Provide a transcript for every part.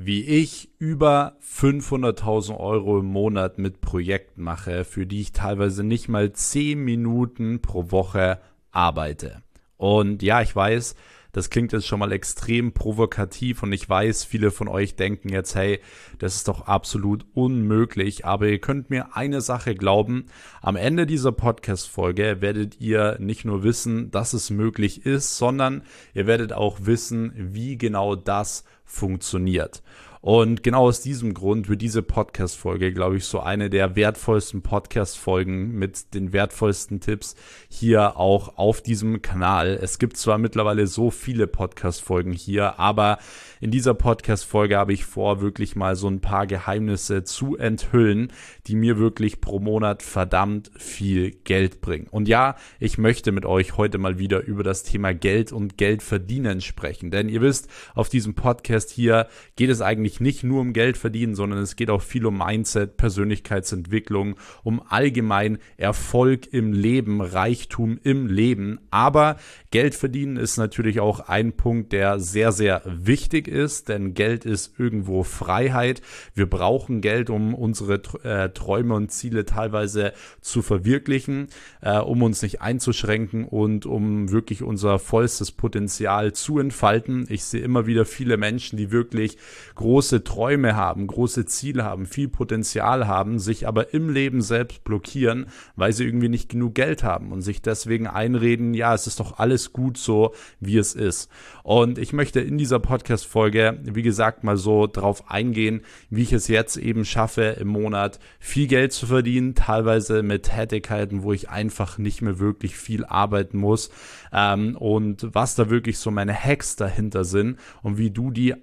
wie ich über 500.000 Euro im Monat mit Projekten mache, für die ich teilweise nicht mal 10 Minuten pro Woche arbeite. Und ja, ich weiß, das klingt jetzt schon mal extrem provokativ und ich weiß, viele von euch denken jetzt, hey, das ist doch absolut unmöglich, aber ihr könnt mir eine Sache glauben, am Ende dieser Podcast-Folge werdet ihr nicht nur wissen, dass es möglich ist, sondern ihr werdet auch wissen, wie genau das funktioniert. Und genau aus diesem Grund wird diese Podcast-Folge, glaube ich, so eine der wertvollsten Podcast-Folgen mit den wertvollsten Tipps hier auch auf diesem Kanal. Es gibt zwar mittlerweile so viele Podcast-Folgen hier, aber in dieser Podcast-Folge habe ich vor, wirklich mal so ein paar Geheimnisse zu enthüllen, die mir wirklich pro Monat verdammt viel Geld bringen. Und ja, ich möchte mit euch heute mal wieder über das Thema Geld und Geld verdienen sprechen. Denn ihr wisst, auf diesem Podcast hier geht es eigentlich nicht nur um Geld verdienen, sondern es geht auch viel um Mindset, Persönlichkeitsentwicklung, um allgemein Erfolg im Leben, Reichtum im Leben. Aber Geld verdienen ist natürlich auch ein Punkt, der sehr, sehr wichtig ist, denn Geld ist irgendwo Freiheit. Wir brauchen Geld, um unsere Träume und Ziele teilweise zu verwirklichen, um uns nicht einzuschränken und um wirklich unser vollstes Potenzial zu entfalten. Ich sehe immer wieder viele Menschen, die wirklich große Träume haben, große Ziele haben, viel Potenzial haben, sich aber im Leben selbst blockieren, weil sie irgendwie nicht genug Geld haben und sich deswegen einreden, ja, es ist doch alles gut so, wie es ist. Und ich möchte in dieser Podcast-Folge, wie gesagt, mal so drauf eingehen, wie ich es jetzt eben schaffe, im Monat viel Geld zu verdienen, teilweise mit Tätigkeiten, wo ich einfach nicht mehr wirklich viel arbeiten muss, und was da wirklich so meine Hacks dahinter sind und wie du die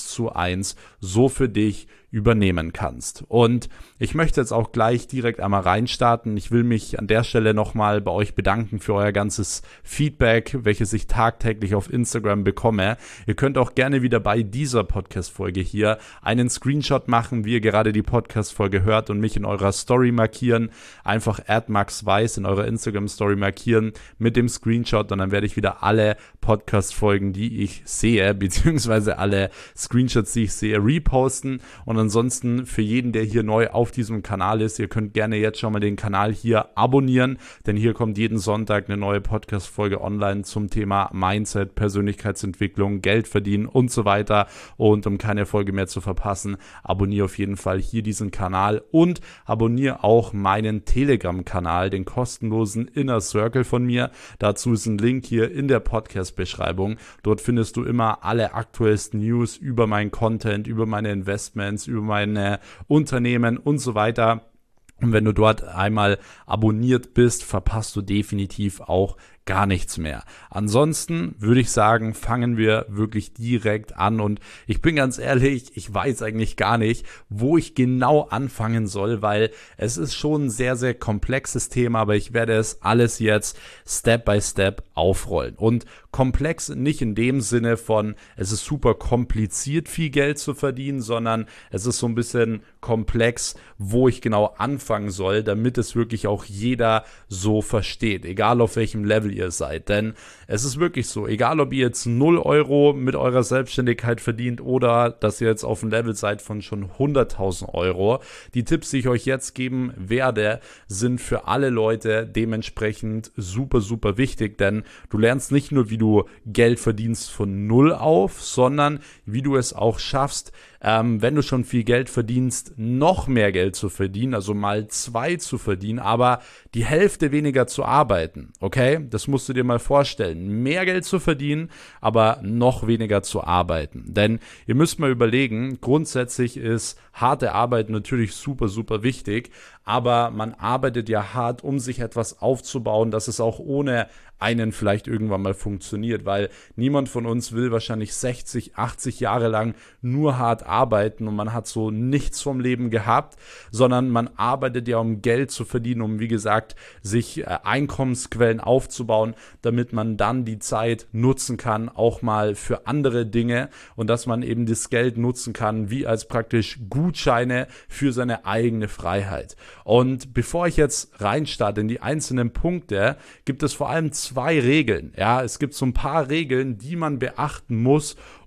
1:1 so für dich übernehmen kannst. Und ich möchte jetzt auch gleich direkt einmal reinstarten. Ich will mich an der Stelle nochmal bei euch bedanken für euer ganzes Feedback, welches ich tagtäglich auf Instagram bekomme. Ihr könnt auch gerne wieder bei dieser Podcast-Folge hier einen Screenshot machen, wie ihr gerade die Podcast-Folge hört und mich in eurer Story markieren. Einfach @maxweiss in eurer Instagram-Story markieren mit dem Screenshot und dann werde ich wieder alle Podcast-Folgen, die ich sehe, beziehungsweise alle Screenshots, die ich sehe, reposten. Und ansonsten für jeden, der hier neu auf diesem Kanal ist, ihr könnt gerne jetzt schon mal den Kanal hier abonnieren, denn hier kommt jeden Sonntag eine neue Podcast-Folge online zum Thema Mindset, Persönlichkeitsentwicklung, Geld verdienen und so weiter. Und um keine Folge mehr zu verpassen, abonniere auf jeden Fall hier diesen Kanal und abonniere auch meinen Telegram-Kanal, den kostenlosen Inner Circle von mir. Dazu ist ein Link hier in der Podcast-Beschreibung. Dort findest du immer alle aktuellsten News über meinen Content, über meine Investments, über meine Unternehmen und so weiter. Und wenn du dort einmal abonniert bist, verpasst du definitiv auch gar nichts mehr. Ansonsten würde ich sagen, fangen wir wirklich direkt an und ich bin ganz ehrlich, ich weiß eigentlich gar nicht, wo ich genau anfangen soll, weil es ist schon ein sehr, sehr komplexes Thema, aber ich werde es alles jetzt Step by Step aufrollen. Und komplex nicht in dem Sinne von, es ist super kompliziert, viel Geld zu verdienen, sondern es ist so ein bisschen komplex, wo ich genau anfangen soll, damit es wirklich auch jeder so versteht, egal auf welchem Level ihr seid. Denn es ist wirklich so, egal ob ihr jetzt 0 Euro mit eurer Selbstständigkeit verdient oder dass ihr jetzt auf einem Level seid von schon 100.000 Euro, die Tipps, die ich euch jetzt geben werde, sind für alle Leute dementsprechend super, super wichtig, denn du lernst nicht nur, wie du Geld verdienst von 0 auf, sondern wie du es auch schaffst, wenn du schon viel Geld verdienst, noch mehr Geld zu verdienen, also mal 2 zu verdienen, aber die Hälfte weniger zu arbeiten, okay? Das musst du dir mal vorstellen. Mehr Geld zu verdienen, aber noch weniger zu arbeiten. Denn ihr müsst mal überlegen, grundsätzlich ist harte Arbeit natürlich super, super wichtig, aber man arbeitet ja hart, um sich etwas aufzubauen, dass es auch ohne einen vielleicht irgendwann mal funktioniert, weil niemand von uns will wahrscheinlich 60, 80 Jahre lang nur hart arbeiten und man hat so nichts vom Leben gehabt, sondern man arbeitet ja, um Geld zu verdienen, um, wie gesagt, sich Einkommensquellen aufzubauen, damit man dann die Zeit nutzen kann, auch mal für andere Dinge und dass man eben das Geld nutzen kann, wie als praktisch Gutscheine für seine eigene Freiheit. Und bevor ich jetzt reinstarte in die einzelnen Punkte, gibt es vor allem 2 Regeln. Ja, es gibt so ein paar Regeln, die man beachten muss,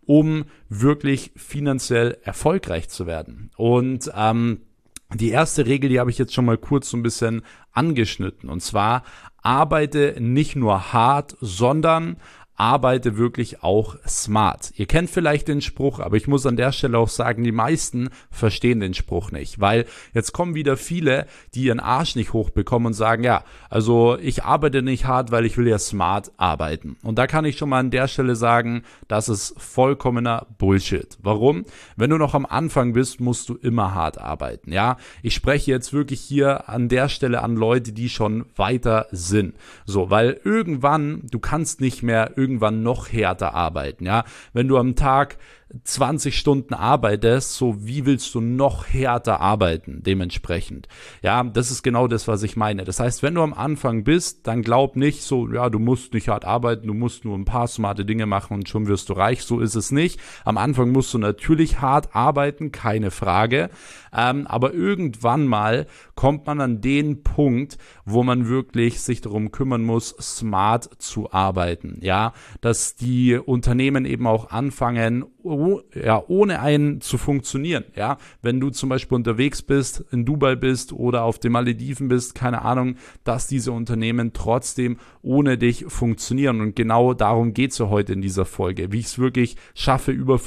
um wirklich finanziell erfolgreich zu werden. Und die erste Regel, die habe ich jetzt schon mal kurz so ein bisschen angeschnitten. Und zwar, arbeite nicht nur hart, sondern arbeite wirklich auch smart. Ihr kennt vielleicht den Spruch, aber ich muss an der Stelle auch sagen, die meisten verstehen den Spruch nicht, weil jetzt kommen wieder viele, die ihren Arsch nicht hochbekommen und sagen, ja, also ich arbeite nicht hart, weil ich will ja smart arbeiten. Und da kann ich schon mal an der Stelle sagen, das ist vollkommener Bullshit. Warum? Wenn du noch am Anfang bist, musst du immer hart arbeiten, ja. Ich spreche jetzt wirklich hier an der Stelle an Leute, die schon weiter sind. So, weil irgendwann, du kannst nicht mehr irgendwann noch härter arbeiten, ja. Wenn du am Tag 20 Stunden arbeitest, so wie willst du noch härter arbeiten dementsprechend? Ja, das ist genau das, was ich meine. Das heißt, wenn du am Anfang bist, dann glaub nicht so, ja, du musst nicht hart arbeiten, du musst nur ein paar smarte Dinge machen und schon wirst du reich. So ist es nicht. Am Anfang musst du natürlich hart arbeiten, keine Frage. Aber irgendwann mal kommt man an den Punkt, wo man wirklich sich darum kümmern muss, smart zu arbeiten. Ja, dass die Unternehmen eben auch anfangen, ohne einen zu funktionieren. Ja, wenn du zum Beispiel unterwegs bist, in Dubai bist oder auf den Malediven bist, keine Ahnung, dass diese Unternehmen trotzdem ohne dich funktionieren. Und genau darum geht es ja heute in dieser Folge, wie ich es wirklich schaffe, über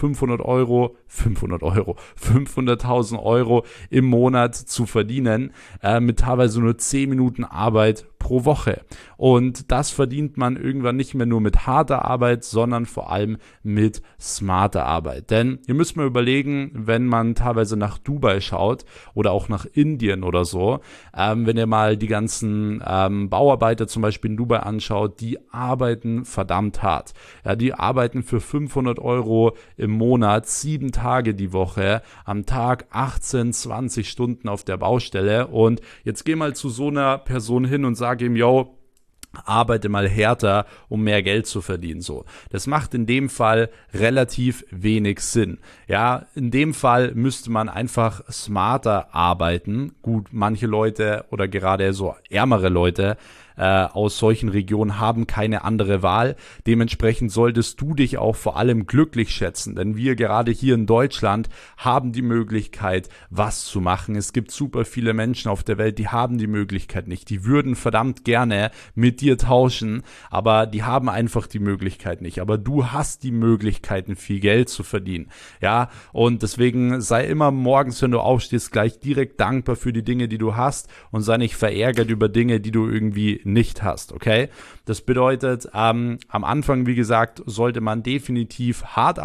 500.000 Euro im Monat zu verdienen, mit teilweise nur 10 Minuten Arbeit pro Woche. Und das verdient man irgendwann nicht mehr nur mit harter Arbeit, sondern vor allem mit smarter Arbeit. Denn ihr müsst mal überlegen, wenn man teilweise nach Dubai schaut oder auch nach Indien oder so, wenn ihr mal die ganzen Bauarbeiter zum Beispiel in Dubai anschaut, die arbeiten verdammt hart. Ja, die arbeiten für 500 Euro im Monat, 7 Tage die Woche, am Tag 18, 20 Stunden auf der Baustelle. Und jetzt geh mal zu so einer Person hin und sag ihm, yo, arbeite mal härter, um mehr Geld zu verdienen. So, das macht in dem Fall relativ wenig Sinn. Ja, in dem Fall müsste man einfach smarter arbeiten. Gut, manche Leute oder gerade so ärmere Leute aus solchen Regionen haben keine andere Wahl. Dementsprechend solltest du dich auch vor allem glücklich schätzen, denn wir gerade hier in Deutschland haben die Möglichkeit, was zu machen. Es gibt super viele Menschen auf der Welt, die haben die Möglichkeit nicht. Die würden verdammt gerne mit dir tauschen, aber die haben einfach die Möglichkeit nicht. Aber du hast die Möglichkeiten, viel Geld zu verdienen. Ja, und deswegen sei immer morgens, wenn du aufstehst, gleich direkt dankbar für die Dinge, die du hast und sei nicht verärgert über Dinge, die du irgendwie nicht hast, okay? Das bedeutet, am Anfang, wie gesagt, sollte man definitiv hart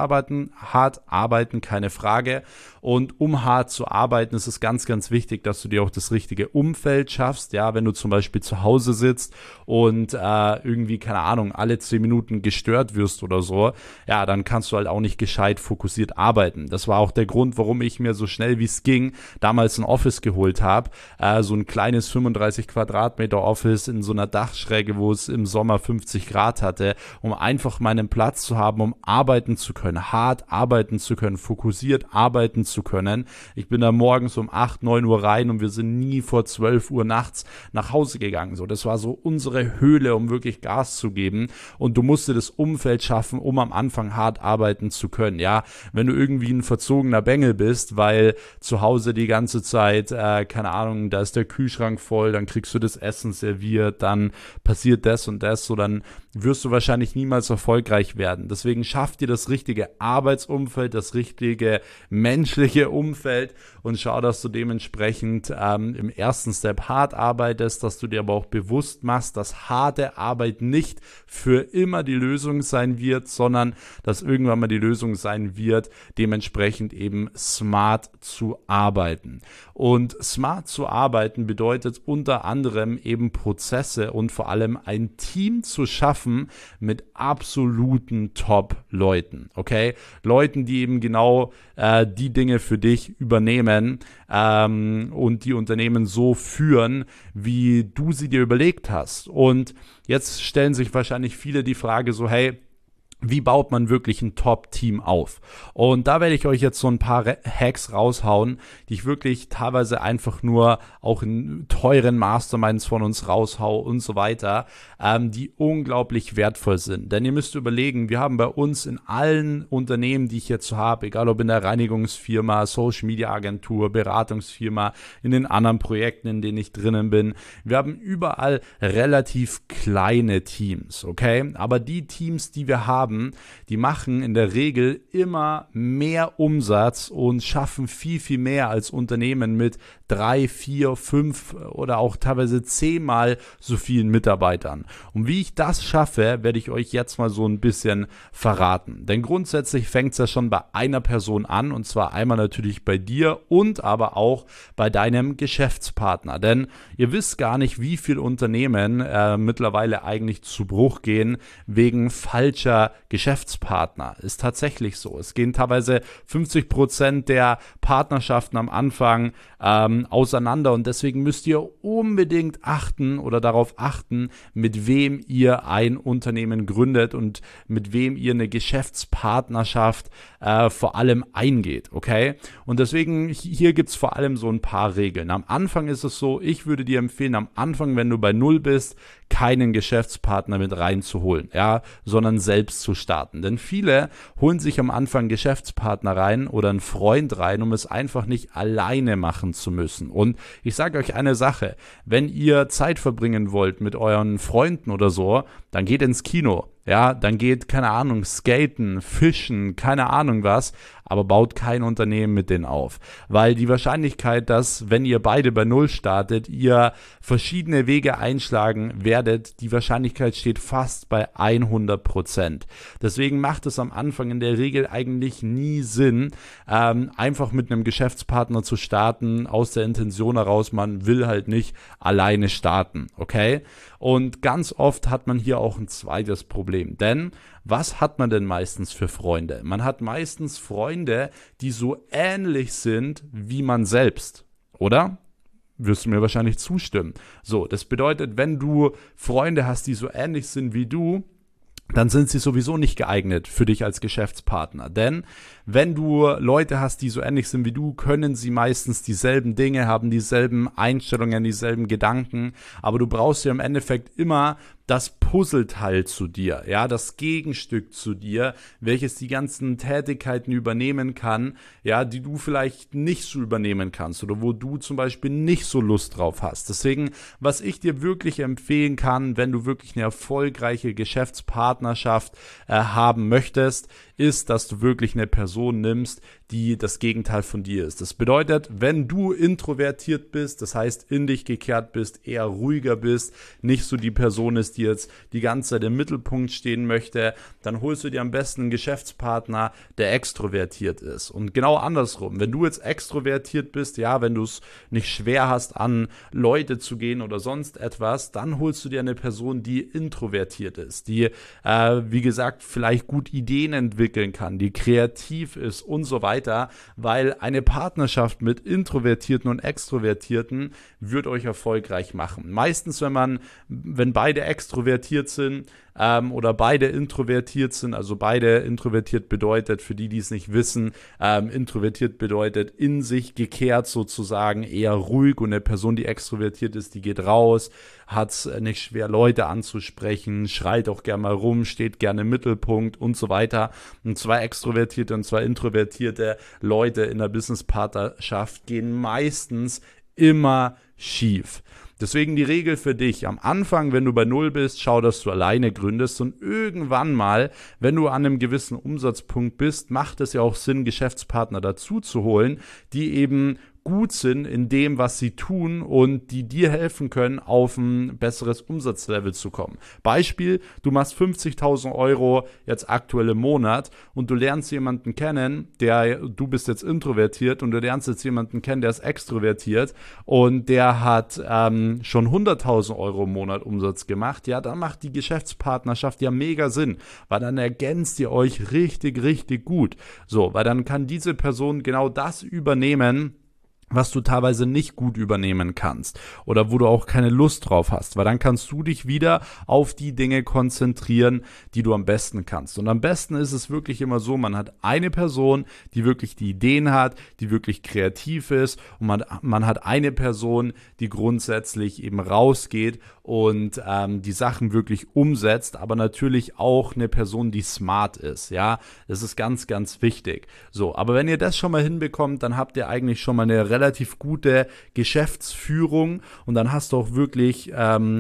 arbeiten, keine Frage. Und um hart zu arbeiten, ist es ganz, ganz wichtig, dass du dir auch das richtige Umfeld schaffst. Ja, wenn du zum Beispiel zu Hause sitzt und irgendwie, keine Ahnung, alle 10 Minuten gestört wirst oder so, ja, dann kannst du halt auch nicht gescheit fokussiert arbeiten. Das war auch der Grund, warum ich mir so schnell wie es ging damals ein Office geholt habe. So ein kleines 35 Quadratmeter Office in so einer Dachschräge, wo es im Sommer 50 Grad hatte, um einfach meinen Platz zu haben, um arbeiten zu können, hart arbeiten zu können, fokussiert arbeiten zu können. Ich bin da morgens um 8, 9 Uhr rein und wir sind nie vor 12 Uhr nachts nach Hause gegangen. So, das war so unsere Höhle, um wirklich Gas zu geben. Und du musst dir das Umfeld schaffen, um am Anfang hart arbeiten zu können. Ja, wenn du irgendwie ein verzogener Bengel bist, weil zu Hause die ganze Zeit, keine Ahnung, da ist der Kühlschrank voll, dann kriegst du das Essen serviert, dann passiert das und das, so dann wirst du wahrscheinlich niemals erfolgreich werden. Deswegen schaff dir das richtige Arbeitsumfeld, das richtige menschliche Umfeld und schau, dass du dementsprechend im ersten Step hart arbeitest, dass du dir aber auch bewusst machst, dass harte Arbeit nicht für immer die Lösung sein wird, sondern dass irgendwann mal die Lösung sein wird, dementsprechend eben smart zu arbeiten. Und smart zu arbeiten bedeutet unter anderem eben Prozesse und vor allem ein Team zu schaffen mit absoluten Top-Leuten, okay? Leuten, die eben genau die Dinge für dich übernehmen und die Unternehmen so führen, wie du sie dir überlegt hast. Und jetzt stellen sich wahrscheinlich viele die Frage so, hey, wie baut man wirklich ein Top-Team auf? Und da werde ich euch jetzt so ein paar Hacks raushauen, die ich wirklich teilweise einfach nur auch in teuren Masterminds von uns raushau und so weiter, die unglaublich wertvoll sind. Denn ihr müsst überlegen, wir haben bei uns in allen Unternehmen, die ich jetzt so habe, egal ob in der Reinigungsfirma, Social-Media-Agentur, Beratungsfirma, in den anderen Projekten, in denen ich drinnen bin, wir haben überall relativ kleine Teams, okay? Aber die Teams, die wir haben, die machen in der Regel immer mehr Umsatz und schaffen viel, viel mehr als Unternehmen mit 3, 4, 5 oder auch teilweise 10-mal so vielen Mitarbeitern. Und wie ich das schaffe, werde ich euch jetzt mal so ein bisschen verraten. Denn grundsätzlich fängt es ja schon bei einer Person an, und zwar einmal natürlich bei dir und aber auch bei deinem Geschäftspartner. Denn ihr wisst gar nicht, wie viele Unternehmen mittlerweile eigentlich zu Bruch gehen wegen falscher Geschäftspartner. Ist tatsächlich so. Es gehen teilweise 50% der Partnerschaften am Anfang auseinander, und deswegen müsst ihr unbedingt achten oder darauf achten, mit wem ihr ein Unternehmen gründet und mit wem ihr eine Geschäftspartnerschaft vor allem eingeht, okay? Und deswegen, hier gibt es vor allem so ein paar Regeln. Am Anfang ist es so, ich würde dir empfehlen, am Anfang, wenn du bei Null bist, keinen Geschäftspartner mit reinzuholen, ja, sondern selbst zu starten. Denn viele holen sich am Anfang Geschäftspartner rein oder einen Freund rein, um es einfach nicht alleine machen zu müssen. Und ich sage euch eine Sache, wenn ihr Zeit verbringen wollt mit euren Freunden oder so, dann geht ins Kino. Ja, dann geht, keine Ahnung, skaten, fischen, keine Ahnung was, aber baut kein Unternehmen mit denen auf. Weil die Wahrscheinlichkeit, dass, wenn ihr beide bei Null startet, ihr verschiedene Wege einschlagen werdet, die Wahrscheinlichkeit steht fast bei 100%. Deswegen macht es am Anfang in der Regel eigentlich nie Sinn, einfach mit einem Geschäftspartner zu starten, aus der Intention heraus, man will halt nicht alleine starten, okay? Und ganz oft hat man hier auch ein zweites Problem, denn was hat man denn meistens für Freunde? Man hat meistens Freunde, die so ähnlich sind wie man selbst, oder? Wirst du mir wahrscheinlich zustimmen. So, das bedeutet, wenn du Freunde hast, die so ähnlich sind wie du, dann sind sie sowieso nicht geeignet für dich als Geschäftspartner. Denn wenn du Leute hast, die so ähnlich sind wie du, können sie meistens dieselben Dinge, haben dieselben Einstellungen, dieselben Gedanken, aber du brauchst ja im Endeffekt immer das Puzzleteil zu dir, ja, das Gegenstück zu dir, welches die ganzen Tätigkeiten übernehmen kann, ja, die du vielleicht nicht so übernehmen kannst oder wo du zum Beispiel nicht so Lust drauf hast. Deswegen, was ich dir wirklich empfehlen kann, wenn du wirklich eine erfolgreiche Geschäftspartnerschaft haben möchtest, ist, dass du wirklich eine Person nimmst, die das Gegenteil von dir ist. Das bedeutet, wenn du introvertiert bist, das heißt in dich gekehrt bist, eher ruhiger bist, nicht so die Person ist, die jetzt die ganze Zeit im Mittelpunkt stehen möchte, dann holst du dir am besten einen Geschäftspartner, der extrovertiert ist. Und genau andersrum, wenn du jetzt extrovertiert bist, ja, wenn du es nicht schwer hast, an Leute zu gehen oder sonst etwas, dann holst du dir eine Person, die introvertiert ist, die, wie gesagt, vielleicht gut Ideen entwickeln kann, die kreativ ist und so weiter, weil eine Partnerschaft mit Introvertierten und Extrovertierten wird euch erfolgreich machen. Meistens, wenn beide extrovertiert sind oder beide introvertiert sind, also beide introvertiert bedeutet, für die, die es nicht wissen, introvertiert bedeutet in sich gekehrt sozusagen, eher ruhig, und eine Person, die extrovertiert ist, die geht raus, hat es nicht schwer, Leute anzusprechen, schreit auch gerne mal rum, steht gerne im Mittelpunkt und so weiter. Und zwei extrovertierte und zwei introvertierte Leute in der Businesspartnerschaft gehen meistens immer schief. Deswegen die Regel für dich: Am Anfang, wenn du bei Null bist, schau, dass du alleine gründest, und irgendwann mal, wenn du an einem gewissen Umsatzpunkt bist, macht es ja auch Sinn, Geschäftspartner dazu zu holen, die eben gut sind in dem, was sie tun und die dir helfen können, auf ein besseres Umsatzlevel zu kommen. Beispiel, du machst 50.000 Euro jetzt aktuell im Monat und du lernst jemanden kennen, du bist jetzt introvertiert und du lernst jetzt jemanden kennen, der ist extrovertiert und der hat schon 100.000 Euro im Monat Umsatz gemacht, ja, dann macht die Geschäftspartnerschaft ja mega Sinn, weil dann ergänzt ihr euch richtig, richtig gut. So, weil dann kann diese Person genau das übernehmen, was du teilweise nicht gut übernehmen kannst oder wo du auch keine Lust drauf hast, weil dann kannst du dich wieder auf die Dinge konzentrieren, die du am besten kannst. Und am besten ist es wirklich immer so, man hat eine Person, die wirklich die Ideen hat, die wirklich kreativ ist, und man hat eine Person, die grundsätzlich eben rausgeht und die Sachen wirklich umsetzt, aber natürlich auch eine Person, die smart ist, ja, das ist ganz, ganz wichtig. So, aber wenn ihr das schon mal hinbekommt, dann habt ihr eigentlich schon mal eine relativ gute Geschäftsführung, und dann hast du auch wirklich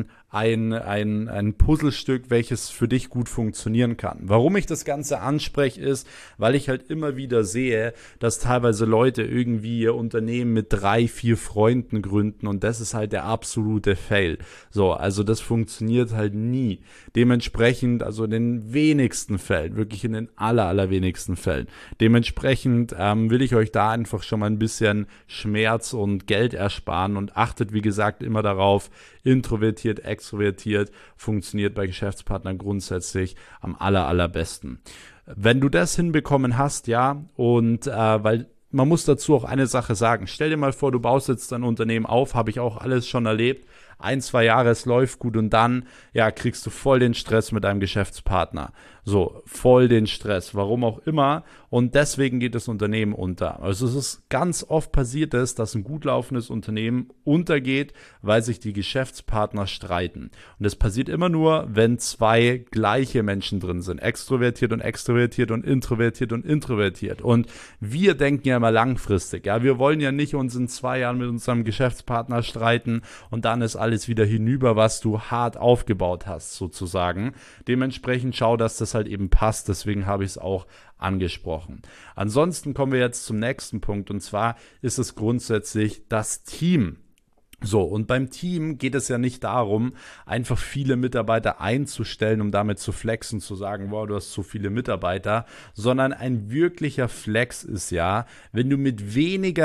ein Puzzlestück, welches für dich gut funktionieren kann. Warum ich das Ganze anspreche, ist, weil ich halt immer wieder sehe, dass teilweise Leute irgendwie ihr Unternehmen mit 3, 4 Freunden gründen, und das ist halt der absolute Fail. So, also das funktioniert halt nie. Dementsprechend, also in den wenigsten Fällen, wirklich in den allerwenigsten Fällen. Dementsprechend will ich euch da einfach schon mal ein bisschen Schmerz und Geld ersparen, und achtet, wie gesagt, immer darauf, introvertiert, extrovertiert funktioniert bei Geschäftspartnern grundsätzlich am allerbesten. Wenn du das hinbekommen hast, ja, und weil man muss dazu auch eine Sache sagen. Stell dir mal vor, du baust jetzt dein Unternehmen auf, habe ich auch alles schon erlebt. 1, 2 Jahre, es läuft gut, und dann, ja, kriegst du voll den Stress mit deinem Geschäftspartner. So, voll den Stress, warum auch immer, und deswegen geht das Unternehmen unter. Also es ist ganz oft passiert, dass ein gut laufendes Unternehmen untergeht, weil sich die Geschäftspartner streiten. Und das passiert immer nur, wenn 2 gleiche Menschen drin sind, extrovertiert und extrovertiert und introvertiert und introvertiert. Und wir denken ja immer langfristig, ja, wir wollen ja nicht uns in 2 Jahren mit unserem Geschäftspartner streiten und dann ist alles wieder hinüber, was du hart aufgebaut hast, sozusagen. Dementsprechend schau, dass das halt eben passt, deswegen habe ich es auch angesprochen. Ansonsten kommen wir jetzt zum nächsten Punkt, und zwar ist es grundsätzlich das Team. So, und beim Team geht es ja nicht darum, einfach viele Mitarbeiter einzustellen, um damit zu flexen, zu sagen, wow, du hast so viele Mitarbeiter, sondern ein wirklicher Flex ist ja, wenn du mit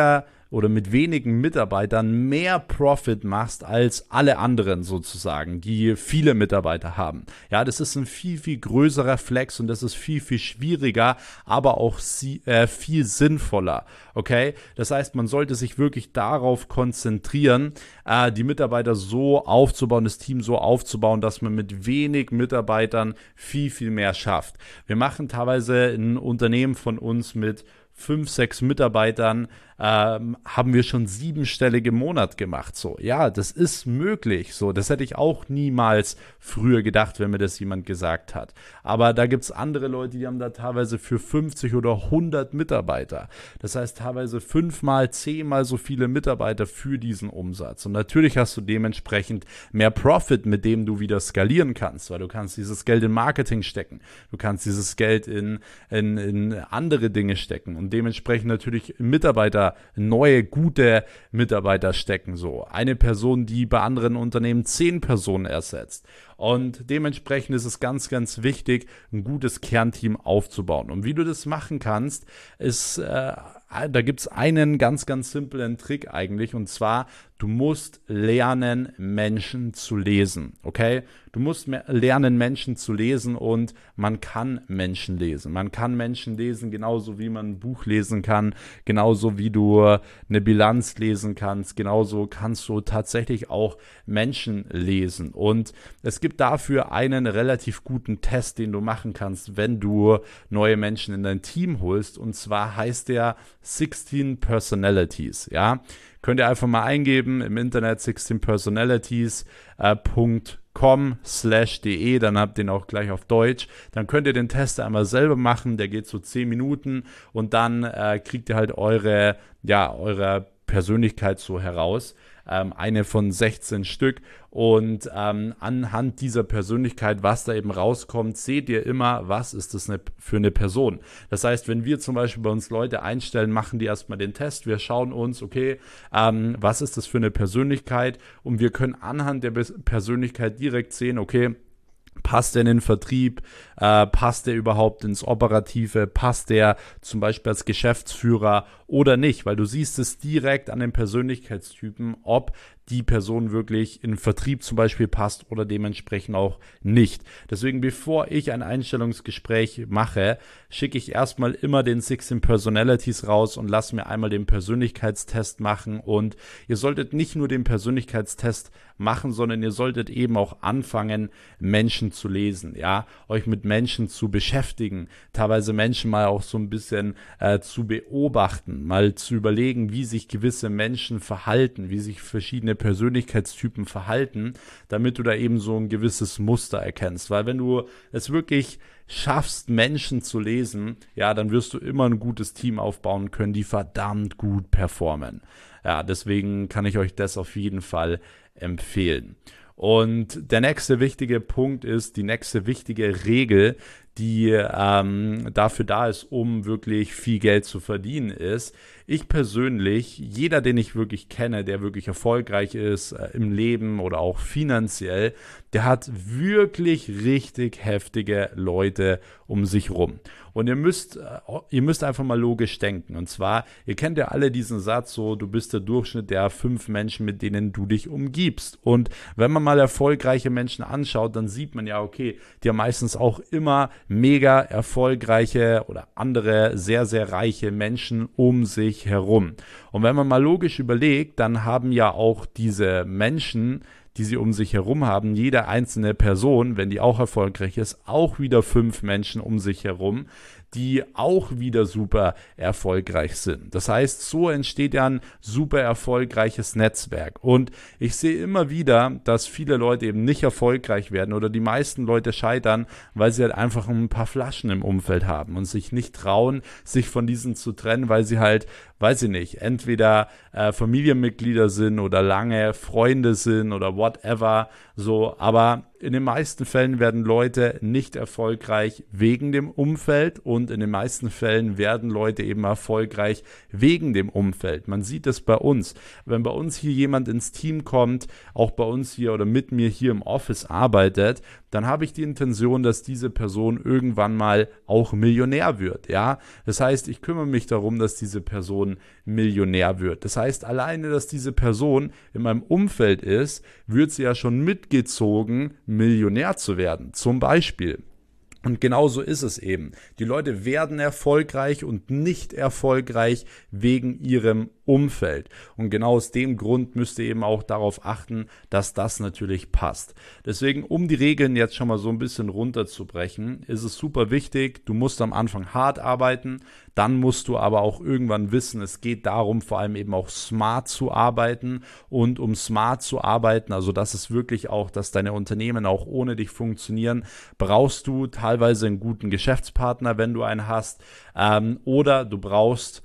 wenigen Mitarbeitern mehr Profit machst als alle anderen sozusagen, die viele Mitarbeiter haben. Ja, das ist ein viel, viel größerer Flex, und das ist viel, viel schwieriger, aber auch viel sinnvoller. Okay? Das heißt, man sollte sich wirklich darauf konzentrieren, die Mitarbeiter so aufzubauen, das Team so aufzubauen, dass man mit wenig Mitarbeitern viel, viel mehr schafft. Wir machen teilweise ein Unternehmen von uns mit 5, 6 Mitarbeitern, haben wir schon 7-stellige im Monat gemacht. So, ja, das ist möglich. So, das hätte ich auch niemals früher gedacht, wenn mir das jemand gesagt hat. Aber da gibt es andere Leute, die haben da teilweise für 50 oder 100 Mitarbeiter. Das heißt teilweise 5-mal, 10-mal so viele Mitarbeiter für diesen Umsatz. Und natürlich hast du dementsprechend mehr Profit, mit dem du wieder skalieren kannst, weil du kannst dieses Geld in Marketing stecken. Du kannst dieses Geld in andere Dinge stecken und dementsprechend natürlich neue, gute Mitarbeiter stecken. So, eine Person, die bei anderen Unternehmen 10 Personen ersetzt. Und dementsprechend ist es ganz, ganz wichtig, ein gutes Kernteam aufzubauen. Und wie du das machen kannst, ist, da gibt es einen ganz, ganz simplen Trick eigentlich. Und zwar, du musst lernen, Menschen zu lesen. Okay? Du musst lernen, Menschen zu lesen, und man kann Menschen lesen. Man kann Menschen lesen, genauso wie man ein Buch lesen kann, genauso wie du eine Bilanz lesen kannst, genauso kannst du tatsächlich auch Menschen lesen. Und es gibt dafür einen relativ guten Test, den du machen kannst, wenn du neue Menschen in dein Team holst. Und zwar heißt der 16 Personalities. Ja? Könnt ihr einfach mal eingeben im Internet 16personalities.com/de, dann habt ihr ihn auch gleich auf Deutsch. Dann könnt ihr den Test einmal selber machen, der geht so 10 Minuten, und dann kriegt ihr halt eure Persönlichkeit so heraus. Eine von 16 Stück, und anhand dieser Persönlichkeit, was da eben rauskommt, seht ihr immer, was ist das für eine Person. Das heißt, wenn wir zum Beispiel bei uns Leute einstellen, machen die erstmal den Test, wir schauen uns, okay, was ist das für eine Persönlichkeit, und wir können anhand der Persönlichkeit direkt sehen, okay, passt der in den Vertrieb? Passt der überhaupt ins Operative? Passt der zum Beispiel als Geschäftsführer oder nicht? Weil du siehst es direkt an den Persönlichkeitstypen, ob die Person wirklich in Vertrieb zum Beispiel passt oder dementsprechend auch nicht. Deswegen, bevor ich ein Einstellungsgespräch mache, schicke ich erstmal immer den 16 Personalities raus und lasse mir einmal den Persönlichkeitstest machen. Und ihr solltet nicht nur den Persönlichkeitstest machen, sondern ihr solltet eben auch anfangen, Menschen zu lesen, ja, euch mit Menschen zu beschäftigen, teilweise Menschen mal auch so ein bisschen zu beobachten, mal zu überlegen, wie sich gewisse Menschen verhalten, wie sich verschiedene Persönlichkeitstypen verhalten, damit du da eben so ein gewisses Muster erkennst, weil wenn du es wirklich schaffst, Menschen zu lesen, ja, dann wirst du immer ein gutes Team aufbauen können, die verdammt gut performen. Ja, deswegen kann ich euch das auf jeden Fall empfehlen. Und der nächste wichtige Punkt ist, die nächste wichtige Regel, die dafür da ist, um wirklich viel Geld zu verdienen, ist, ich persönlich, jeder, den ich wirklich kenne, der wirklich erfolgreich ist im Leben oder auch finanziell, der hat wirklich richtig heftige Leute um sich rum. Und ihr müsst einfach mal logisch denken. Und zwar, ihr kennt ja alle diesen Satz so, du bist der Durchschnitt der 5 Menschen, mit denen du dich umgibst. Und wenn man mal erfolgreiche Menschen anschaut, dann sieht man ja, okay, die haben meistens auch immer mega erfolgreiche oder andere sehr, sehr reiche Menschen um sich herum. Und wenn man mal logisch überlegt, dann haben ja auch diese Menschen, die sie um sich herum haben, jede einzelne Person, wenn die auch erfolgreich ist, auch wieder 5 Menschen um sich herum, die auch wieder super erfolgreich sind. Das heißt, so entsteht ja ein super erfolgreiches Netzwerk. Und ich sehe immer wieder, dass viele Leute eben nicht erfolgreich werden oder die meisten Leute scheitern, weil sie halt einfach ein paar Flaschen im Umfeld haben und sich nicht trauen, sich von diesen zu trennen, weil sie halt, weiß ich nicht, entweder Familienmitglieder sind oder lange Freunde sind oder whatever, so, aber in den meisten Fällen werden Leute nicht erfolgreich wegen dem Umfeld und in den meisten Fällen werden Leute eben erfolgreich wegen dem Umfeld. Man sieht es bei uns. Wenn bei uns hier jemand ins Team kommt, auch bei uns hier oder mit mir hier im Office arbeitet, dann habe ich die Intention, dass diese Person irgendwann mal auch Millionär wird, ja. Das heißt, ich kümmere mich darum, dass diese Person Millionär wird. Das heißt, alleine, dass diese Person in meinem Umfeld ist, wird sie ja schon mitgezogen, Millionär zu werden. Zum Beispiel. Und genauso ist es eben. Die Leute werden erfolgreich und nicht erfolgreich wegen ihrem Umfeld. Und genau aus dem Grund müsst ihr eben auch darauf achten, dass das natürlich passt. Deswegen, um die Regeln jetzt schon mal so ein bisschen runterzubrechen, ist es super wichtig, du musst am Anfang hart arbeiten, dann musst du aber auch irgendwann wissen, es geht darum, vor allem eben auch smart zu arbeiten und um smart zu arbeiten, also das ist wirklich auch, dass deine Unternehmen auch ohne dich funktionieren, brauchst du teilweise einen guten Geschäftspartner, wenn du einen hast, oder du brauchst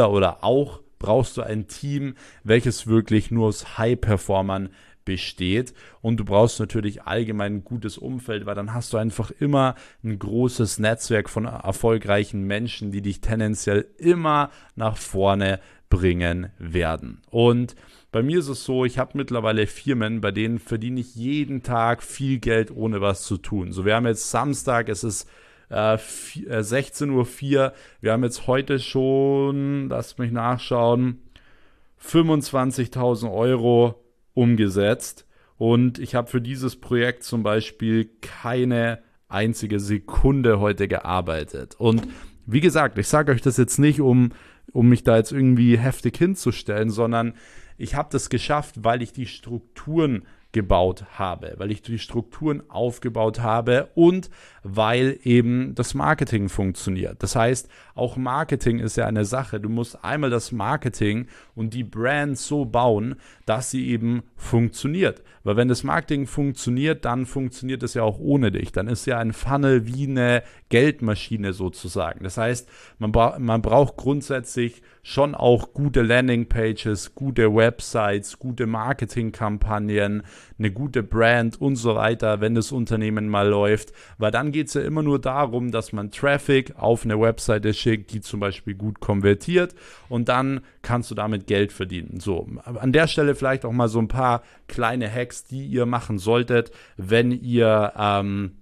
brauchst du ein Team, welches wirklich nur aus High-Performern besteht und du brauchst natürlich allgemein ein gutes Umfeld, weil dann hast du einfach immer ein großes Netzwerk von erfolgreichen Menschen, die dich tendenziell immer nach vorne bringen werden. Und bei mir ist es so, ich habe mittlerweile Firmen, bei denen verdiene ich jeden Tag viel Geld, ohne was zu tun. So, wir haben jetzt Samstag, es ist 16:04 Uhr. Wir haben jetzt heute schon, lasst mich nachschauen, 25.000 Euro umgesetzt. Und ich habe für dieses Projekt zum Beispiel keine einzige Sekunde heute gearbeitet. Und wie gesagt, ich sage euch das jetzt nicht, um mich da jetzt irgendwie heftig hinzustellen, sondern ich habe das geschafft, weil ich die Strukturen gebaut habe, weil ich die Strukturen aufgebaut habe und weil eben das Marketing funktioniert. Das heißt, auch Marketing ist ja eine Sache. Du musst einmal das Marketing und die Brand so bauen, dass sie eben funktioniert. Weil wenn das Marketing funktioniert, dann funktioniert es ja auch ohne dich. Dann ist ja ein Funnel wie eine Geldmaschine sozusagen. Das heißt, man braucht grundsätzlich schon auch gute Landingpages, gute Websites, gute Marketingkampagnen, eine gute Brand und so weiter, wenn das Unternehmen mal läuft. Weil dann geht es ja immer nur darum, dass man Traffic auf eine Webseite schickt, die zum Beispiel gut konvertiert und dann kannst du damit Geld verdienen. So, an der Stelle vielleicht auch mal so ein paar kleine Hacks, die ihr machen solltet, wenn ihr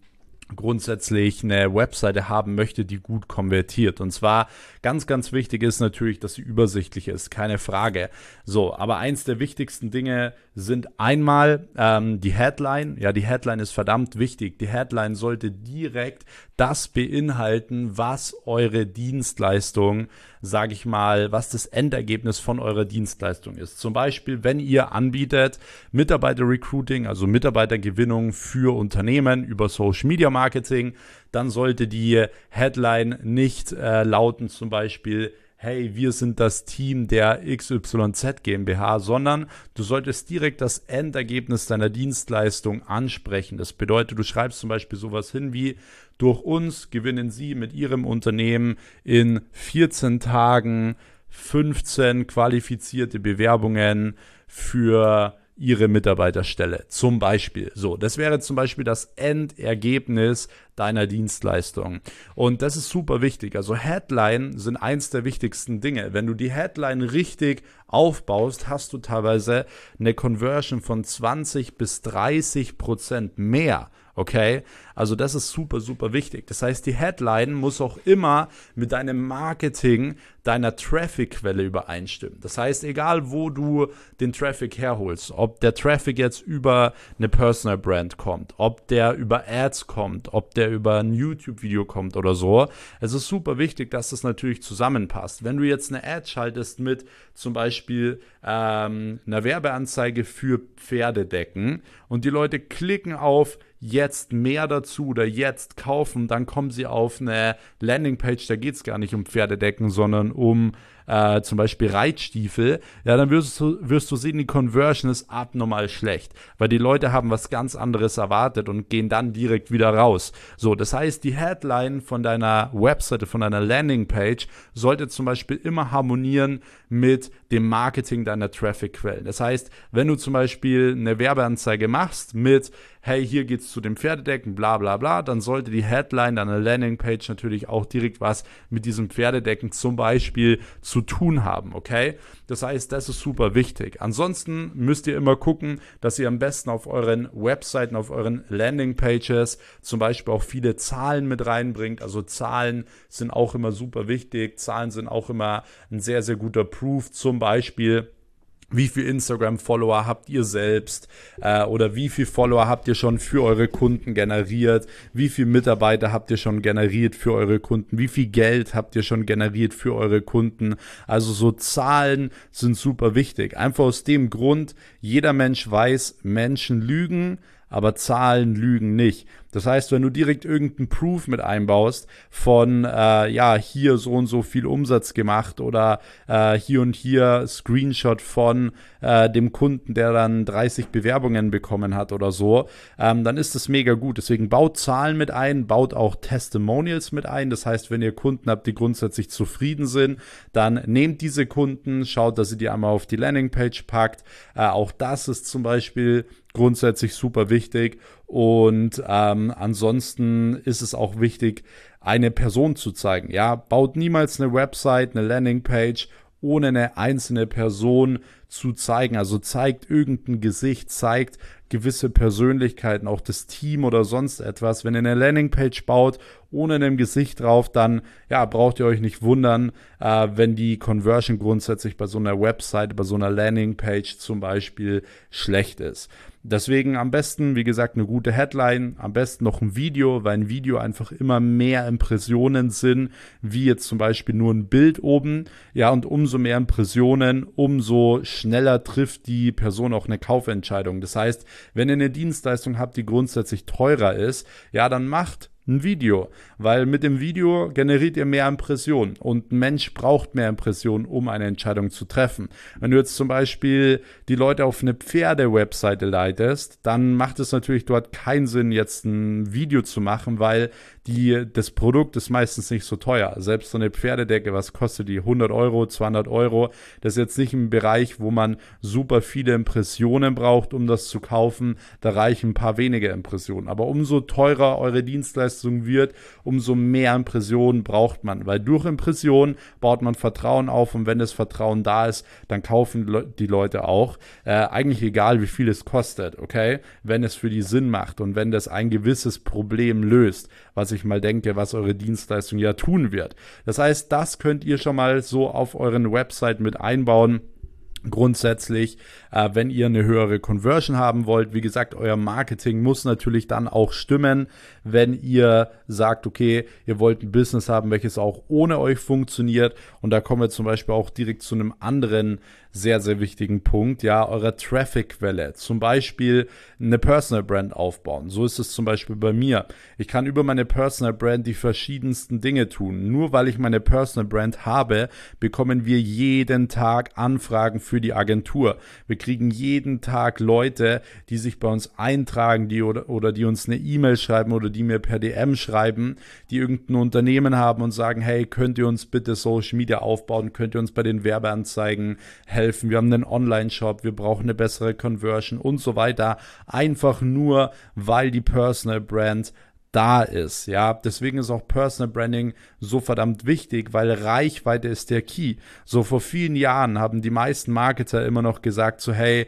grundsätzlich eine Webseite haben möchte, die gut konvertiert. Und zwar ganz, ganz wichtig ist natürlich, dass sie übersichtlich ist, keine Frage. So, aber eins der wichtigsten Dinge sind einmal die Headline. Ja, die Headline ist verdammt wichtig. Die Headline sollte direkt das beinhalten, was eure Dienstleistung, sage ich mal, was das Endergebnis von eurer Dienstleistung ist. Zum Beispiel, wenn ihr anbietet Mitarbeiter-Recruiting, also Mitarbeitergewinnung für Unternehmen über Social Media Marketing, dann sollte die Headline nicht lauten zum Beispiel: Hey, wir sind das Team der XYZ GmbH, sondern du solltest direkt das Endergebnis deiner Dienstleistung ansprechen. Das bedeutet, du schreibst zum Beispiel sowas hin wie: Durch uns gewinnen Sie mit Ihrem Unternehmen in 14 Tagen 15 qualifizierte Bewerbungen für Ihre Mitarbeiterstelle. Zum Beispiel. So, das wäre zum Beispiel das Endergebnis deiner Dienstleistung. Und das ist super wichtig. Also Headline sind eins der wichtigsten Dinge. Wenn du die Headline richtig aufbaust, hast du teilweise eine Conversion von 20-30% mehr. Okay, also das ist super, super wichtig. Das heißt, die Headline muss auch immer mit deinem Marketing, deiner Traffic-Quelle übereinstimmen. Das heißt, egal wo du den Traffic herholst, ob der Traffic jetzt über eine Personal Brand kommt, ob der über Ads kommt, ob der über ein YouTube-Video kommt oder so, es ist super wichtig, dass das natürlich zusammenpasst. Wenn du jetzt eine Ad schaltest mit zum Beispiel einer Werbeanzeige für Pferdedecken und die Leute klicken auf jetzt mehr dazu oder jetzt kaufen, dann kommen sie auf eine Landingpage, da geht es gar nicht um Pferdedecken, sondern um zum Beispiel Reitstiefel, ja, dann wirst du sehen, die Conversion ist abnormal schlecht, weil die Leute haben was ganz anderes erwartet und gehen dann direkt wieder raus. So, das heißt, die Headline von deiner Webseite, von deiner Landingpage sollte zum Beispiel immer harmonieren mit dem Marketing deiner Traffic-Quellen. Das heißt, wenn du zum Beispiel eine Werbeanzeige machst mit: Hey, hier geht's zu dem Pferdedecken, bla bla bla, dann sollte die Headline deiner Landingpage natürlich auch direkt was mit diesem Pferdedecken zum Beispiel zu tun haben, okay? Das heißt, das ist super wichtig. Ansonsten müsst ihr immer gucken, dass ihr am besten auf euren Webseiten, auf euren Landingpages zum Beispiel auch viele Zahlen mit reinbringt. Also Zahlen sind auch immer super wichtig. Zahlen sind auch immer ein sehr, sehr guter Proof. Zum Beispiel: Wie viele Instagram-Follower habt ihr selbst oder wie viele Follower habt ihr schon für eure Kunden generiert? Wie viele Mitarbeiter habt ihr schon generiert für eure Kunden? Wie viel Geld habt ihr schon generiert für eure Kunden? Also so Zahlen sind super wichtig. Einfach aus dem Grund, jeder Mensch weiß, Menschen lügen, aber Zahlen lügen nicht. Das heißt, wenn du direkt irgendeinen Proof mit einbaust von, hier so und so viel Umsatz gemacht oder hier und hier Screenshot von dem Kunden, der dann 30 Bewerbungen bekommen hat oder so, dann ist das mega gut. Deswegen baut Zahlen mit ein, baut auch Testimonials mit ein. Das heißt, wenn ihr Kunden habt, die grundsätzlich zufrieden sind, dann nehmt diese Kunden, schaut, dass ihr die einmal auf die Landingpage packt. Auch das ist zum Beispiel grundsätzlich super wichtig. Und ansonsten ist es auch wichtig, eine Person zu zeigen. Ja, baut niemals eine Website, eine Landingpage, ohne eine einzelne Person zu zeigen. Also zeigt irgendein Gesicht, zeigt gewisse Persönlichkeiten, auch das Team oder sonst etwas. Wenn ihr eine Landingpage baut, ohne einem Gesicht drauf, dann braucht ihr euch nicht wundern, wenn die Conversion grundsätzlich bei so einer Website, bei so einer Landingpage zum Beispiel schlecht ist. Deswegen am besten, wie gesagt, eine gute Headline, am besten noch ein Video, weil ein Video einfach immer mehr Impressionen sind, wie jetzt zum Beispiel nur ein Bild oben. Ja, und umso mehr Impressionen, umso schneller trifft die Person auch eine Kaufentscheidung. Das heißt, wenn ihr eine Dienstleistung habt, die grundsätzlich teurer ist, ja, dann macht ein Video, weil mit dem Video generiert ihr mehr Impressionen und ein Mensch braucht mehr Impressionen, um eine Entscheidung zu treffen. Wenn du jetzt zum Beispiel die Leute auf eine Pferde-Webseite leitest, dann macht es natürlich dort keinen Sinn, jetzt ein Video zu machen, weil das Produkt ist meistens nicht so teuer. Selbst so eine Pferdedecke, was kostet die? 100 Euro, 200 Euro. Das ist jetzt nicht ein Bereich, wo man super viele Impressionen braucht, um das zu kaufen. Da reichen ein paar wenige Impressionen. Aber umso teurer eure Dienstleistung wird, umso mehr Impressionen braucht man. Weil durch Impressionen baut man Vertrauen auf und wenn das Vertrauen da ist, dann kaufen die Leute auch. Eigentlich egal, wie viel es kostet, okay? Wenn es für die Sinn macht und wenn das ein gewisses Problem löst, was ich mal denke, was eure Dienstleistung ja tun wird. Das heißt, das könnt ihr schon mal so auf euren Website mit einbauen. Grundsätzlich, wenn ihr eine höhere Conversion haben wollt, wie gesagt, euer Marketing muss natürlich dann auch stimmen, wenn ihr sagt, okay, ihr wollt ein Business haben, welches auch ohne euch funktioniert und da kommen wir zum Beispiel auch direkt zu einem anderen sehr, sehr wichtigen Punkt, ja, eurer Traffic-Quelle. Zum Beispiel eine Personal Brand aufbauen. So ist es zum Beispiel bei mir. Ich kann über meine Personal Brand die verschiedensten Dinge tun. Nur weil ich meine Personal Brand habe, bekommen wir jeden Tag Anfragen für die Agentur. Wir kriegen jeden Tag Leute, die sich bei uns eintragen, die oder die uns eine E-Mail schreiben oder die mir per DM schreiben, die irgendein Unternehmen haben und sagen, hey, könnt ihr uns bitte Social Media aufbauen, könnt ihr uns bei den Werbeanzeigen helfen, wir haben einen Online-Shop, wir brauchen eine bessere Conversion und so weiter, einfach nur, weil die Personal Brand da ist, ja, deswegen ist auch Personal Branding so verdammt wichtig, weil Reichweite ist der Key. So vor vielen Jahren haben die meisten Marketer immer noch gesagt, so hey,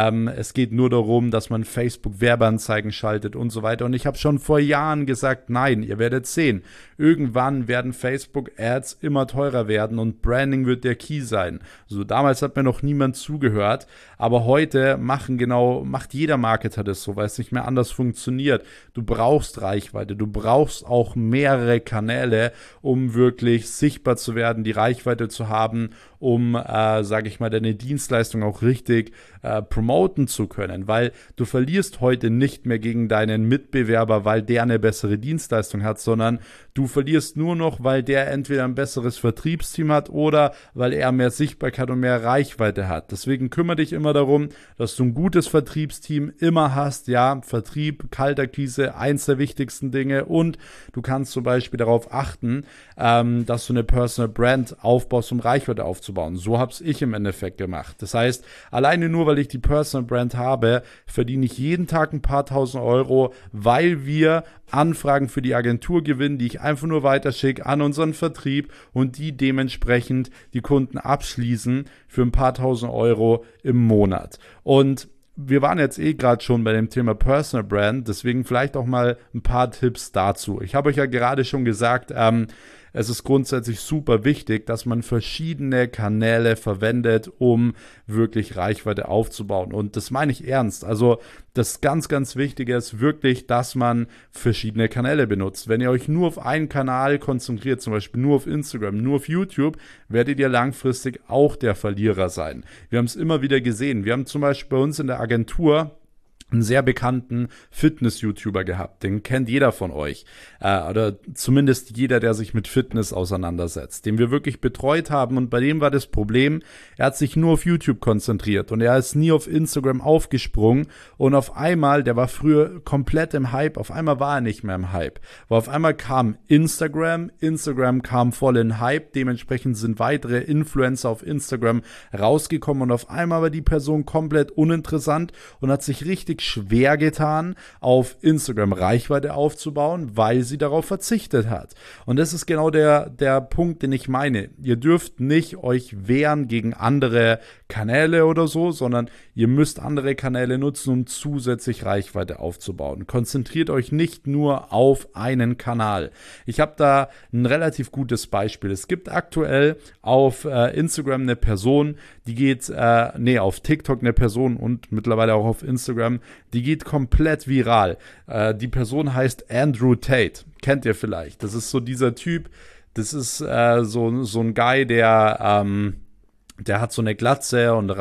es geht nur darum, dass man Facebook Werbeanzeigen schaltet und so weiter und ich habe schon vor Jahren gesagt, nein, ihr werdet sehen, irgendwann werden Facebook Ads immer teurer werden und Branding wird der Key sein. So damals hat mir noch niemand zugehört, aber heute macht jeder Marketer das so, weil es nicht mehr anders funktioniert. Du brauchst Reichweite, du brauchst auch mehrere Kanäle, um wirklich sichtbar zu werden, die Reichweite zu haben, um, sage ich mal, deine Dienstleistung auch richtig promoten zu können, weil du verlierst heute nicht mehr gegen deinen Mitbewerber, weil der eine bessere Dienstleistung hat, sondern du verlierst nur noch, weil der entweder ein besseres Vertriebsteam hat oder weil er mehr Sichtbarkeit und mehr Reichweite hat. Deswegen kümmere dich immer darum, dass du ein gutes Vertriebsteam immer hast, ja, Vertrieb, Kaltakquise, eins der wichtigsten Dinge und du kannst zum Beispiel darauf achten, dass du eine Personal Brand aufbaust, um Reichweite aufzubauen. So habe ich im Endeffekt gemacht. Das heißt, alleine nur, weil ich die Personal Brand habe, verdiene ich jeden Tag ein paar tausend Euro, weil wir Anfragen für die Agentur gewinnen, die ich einfach nur weiterschicke an unseren Vertrieb und die dementsprechend die Kunden abschließen für ein paar tausend Euro im Monat. Und wir waren jetzt gerade schon bei dem Thema Personal Brand, deswegen vielleicht auch mal ein paar Tipps dazu. Ich habe euch ja gerade schon gesagt, es ist grundsätzlich super wichtig, dass man verschiedene Kanäle verwendet, um wirklich Reichweite aufzubauen. Und das meine ich ernst. Also das ganz, ganz Wichtige ist wirklich, dass man verschiedene Kanäle benutzt. Wenn ihr euch nur auf einen Kanal konzentriert, zum Beispiel nur auf Instagram, nur auf YouTube, werdet ihr langfristig auch der Verlierer sein. Wir haben es immer wieder gesehen. Wir haben zum Beispiel bei uns in der Agentur einen sehr bekannten Fitness-YouTuber gehabt. Den kennt jeder von euch. Oder zumindest jeder, der sich mit Fitness auseinandersetzt. Den wir wirklich betreut haben. Und bei dem war das Problem, er hat sich nur auf YouTube konzentriert. Und er ist nie auf Instagram aufgesprungen. Und auf einmal, der war früher komplett im Hype. Auf einmal war er nicht mehr im Hype. Weil auf einmal kam Instagram kam voll in Hype. Dementsprechend sind weitere Influencer auf Instagram rausgekommen. Und auf einmal war die Person komplett uninteressant und hat sich richtig schwer getan, auf Instagram Reichweite aufzubauen, weil sie darauf verzichtet hat. Und das ist genau der Punkt, den ich meine. Ihr dürft nicht euch wehren gegen andere Kanäle oder so, sondern ihr müsst andere Kanäle nutzen, um zusätzlich Reichweite aufzubauen. Konzentriert euch nicht nur auf einen Kanal. Ich habe da ein relativ gutes Beispiel. Es gibt aktuell auf Instagram eine Person, die geht, auf TikTok eine Person und mittlerweile auch auf Instagram, die geht komplett viral. Die Person heißt Andrew Tate. Kennt ihr vielleicht? Das ist so dieser Typ, das ist so ein Guy, der der hat so eine Glatze und